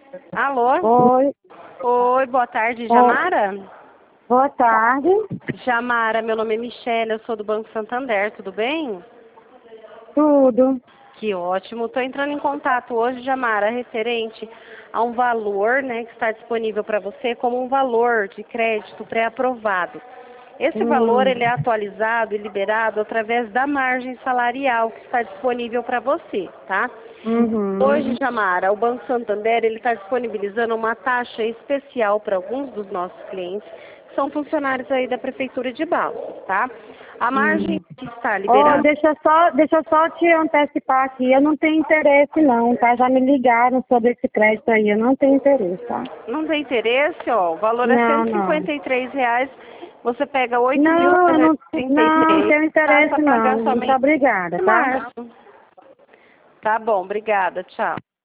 Alô? Oi, Oi, boa tarde, oi, Jamara? boa tarde. Jamara, meu nome é Michelle, eu sou do Banco Santander, tudo bem? Tudo. Que ótimo. Estou entrando em contato hoje, Jamara, referente a um valor, né, que está disponível para você como um valor de crédito pré-aprovado. Esse valor ele é atualizado e liberado através da margem salarial que está disponível para você, tá? Hoje, Uhum. Jamara, o Banco Santander ele está disponibilizando uma taxa especial para alguns dos nossos clientes, que são funcionários aí da Prefeitura de Balsas, tá? A margem que está Oh, liberada. deixa eu só te antecipar aqui. Eu não tenho interesse não, tá? Já me ligaram sobre esse crédito aí. Eu não tenho interesse, tá? Não tem interesse, ó, o valor é Não, cento e não. cinquenta e três reais, você pega Não, eu não R$ 8.333, tenho passa interesse a pagar não. Muito somente obrigada, em tá? março. Tá bom, obrigada, tchau.